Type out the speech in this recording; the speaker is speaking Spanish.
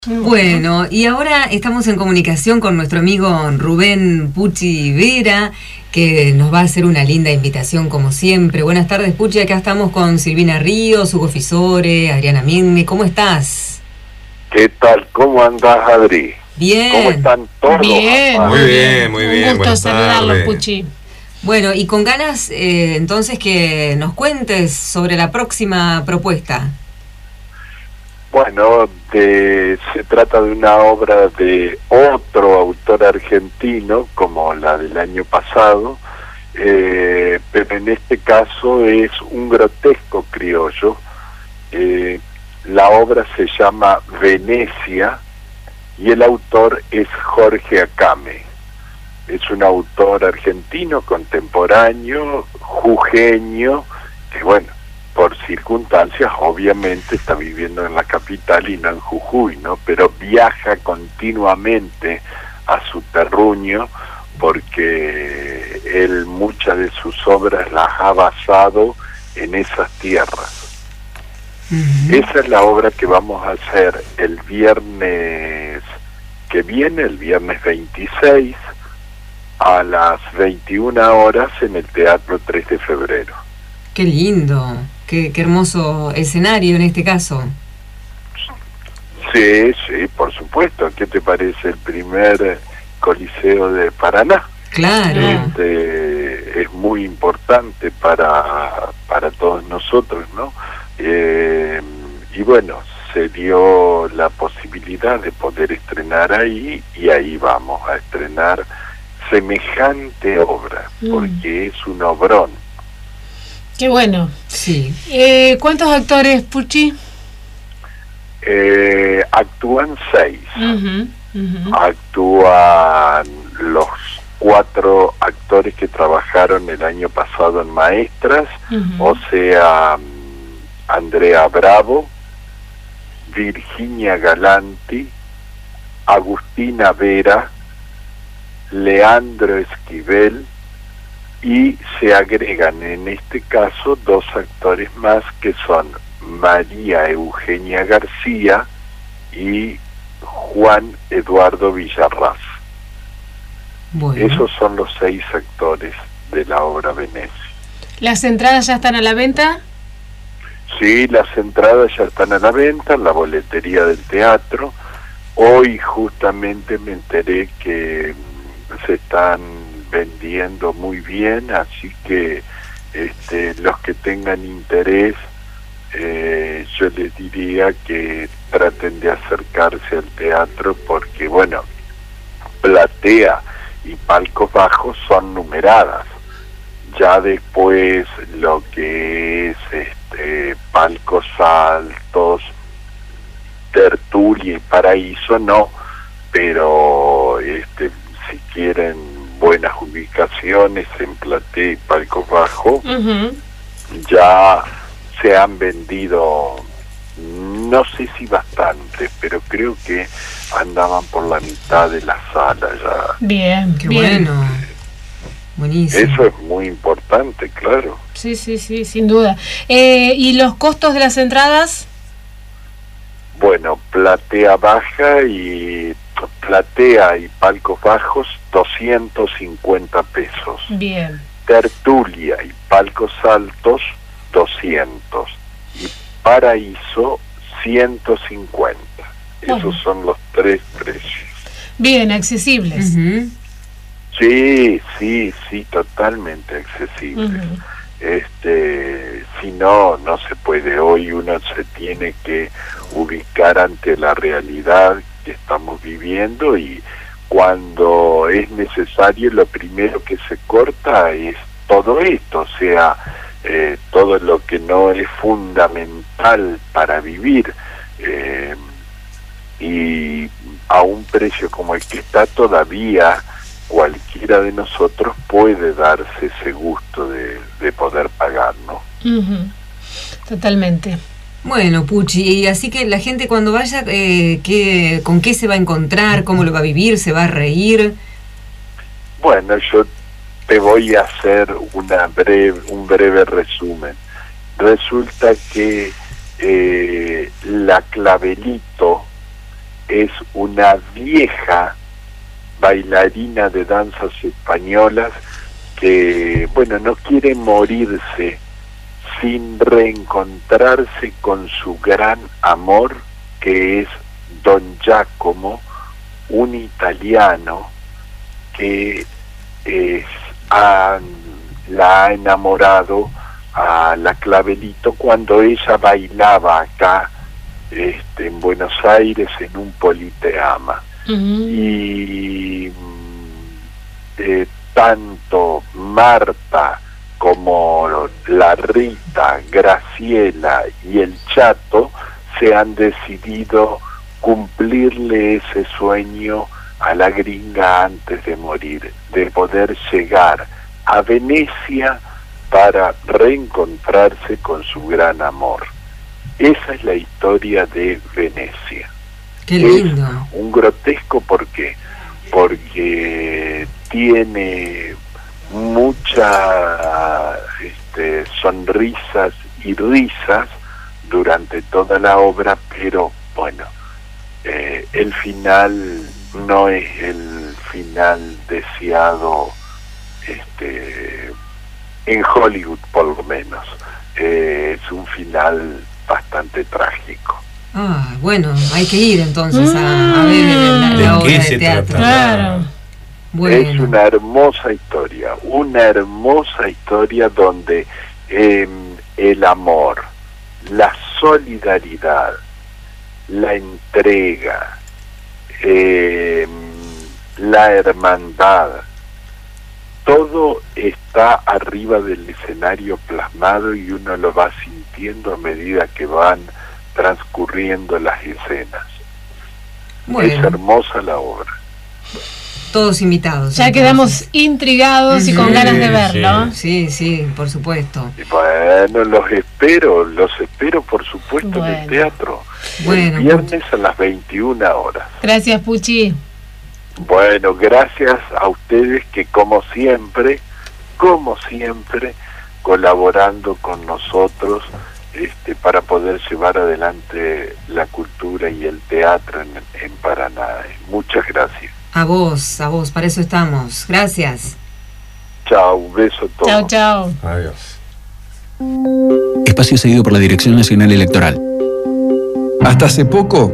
Bueno, y ahora estamos en comunicación con nuestro amigo Rubén Pucci Vera, que nos va a hacer una linda invitación como siempre. Buenas tardes, Pucci, acá estamos con Silvina Ríos, Hugo Fisore, Adriana Mirne. ¿Cómo estás? ¿Qué tal? ¿Cómo andás, Adri? Bien. ¿Cómo están todos? Bien, Muy bien, muy bien. Un gusto saludarlos, Pucci. Bueno, y con ganas entonces que nos cuentes sobre la próxima propuesta. Bueno, se trata de una obra de otro autor argentino, como la del año pasado, pero en este caso es un grotesco criollo. La obra se llama Venecia y el autor es Jorge Acame. Es un autor argentino, contemporáneo, jujeño, que bueno, por circunstancias obviamente está viviendo en la capital y no en Jujuy, ¿no? Pero viaja continuamente a su terruño porque él muchas de sus obras las ha basado en esas tierras. Esa es la obra que vamos a hacer el viernes que viene, el viernes 26, a las 21 horas en el Teatro 3 de Febrero. Qué lindo, qué hermoso escenario en este caso. Sí, por supuesto. ¿Qué te parece el primer Coliseo de Paraná? Claro. Es muy importante para todos nosotros, ¿no? Y bueno, se dio la posibilidad de poder estrenar ahí y ahí vamos a estrenar semejante obra, porque es un obrón. Qué bueno. Sí. ¿Cuántos actores, Pucci? Actúan 6. Actúan los 4 actores que trabajaron el año pasado en Maestras, o sea, Andrea Bravo, Virginia Galanti, Agustina Vera, Leandro Esquivel, y se agregan en este caso 2 actores más que son María Eugenia García y Juan Eduardo Villarraz. Bueno. Esos son los 6 actores de la obra Venecia. ¿Las entradas ya están a la venta? Sí, las entradas ya están a la venta en la boletería del teatro. Hoy justamente me enteré que se están vendiendo muy bien, así que los que tengan interés, yo les diría que traten de acercarse al teatro porque, bueno, platea y palcos bajos son numeradas. Ya después lo que es palcos altos, tertulia y paraíso no, pero si quieren buenas ubicaciones en platea y palcos bajos, ya se han vendido, no sé si bastante, pero creo que andaban por la mitad de la sala ya. Bien, Qué bien. bueno. Buenísimo. Eso es muy importante, claro. Sí, sin duda. ¿Y los costos de las entradas? Bueno, platea y palcos bajos, 250 pesos. Bien. Tertulia y palcos altos, 200. Y paraíso, 150. Bueno. Esos son los 3 precios. Bien, accesibles. Sí, totalmente accesibles. Si no se puede. Hoy uno se tiene que ubicar ante la realidad que estamos viviendo y cuando es necesario lo primero que se corta es todo esto, o sea, todo lo que no es fundamental para vivir, y a un precio como el que está todavía cualquiera de nosotros puede darse ese gusto de poder pagar, ¿no? Totalmente. Bueno, Pucci, y así que la gente cuando vaya, ¿con qué se va a encontrar? ¿Cómo lo va a vivir? ¿Se va a reír? Bueno, yo te voy a hacer un breve resumen. Resulta que la Clavelito es una vieja bailarina de danzas españolas que, bueno, no quiere morirse sin reencontrarse con su gran amor, que es Don Giacomo, un italiano que la ha enamorado a la Clavelito cuando ella bailaba acá en Buenos Aires en un Politeama. Y tanto Marta como la Rita, Graciela y el Chato se han decidido cumplirle ese sueño a la gringa antes de morir, de poder llegar a Venecia para reencontrarse con su gran amor. Esa es la historia de Venecia. Qué lindo. Es un grotesco porque tiene muchas sonrisas y risas durante toda la obra, pero bueno, el final no es el final deseado en Hollywood, por lo menos. Es un final bastante trágico. Ah, bueno, hay que ir entonces a ver la obra de teatro. Claro. Bueno. Es una hermosa historia donde el amor, la solidaridad, la entrega, la hermandad, todo está arriba del escenario plasmado y uno lo va sintiendo a medida que van transcurriendo las escenas. Bueno. Es hermosa la obra. Todos invitados. Ya entonces. Quedamos intrigados y con ganas de verlo. Sí, por supuesto. Y bueno, los espero por supuesto en el teatro. Bueno, el viernes a las 21 horas. Gracias, Puchi. Bueno, gracias a ustedes que como siempre, colaborando con nosotros para poder llevar adelante la cultura y el teatro en Paraná. Muchas gracias. A vos, para eso estamos. Gracias. Chao, un beso a todos. Chao. Adiós. Espacio cedido por la Dirección Nacional Electoral. Hasta hace poco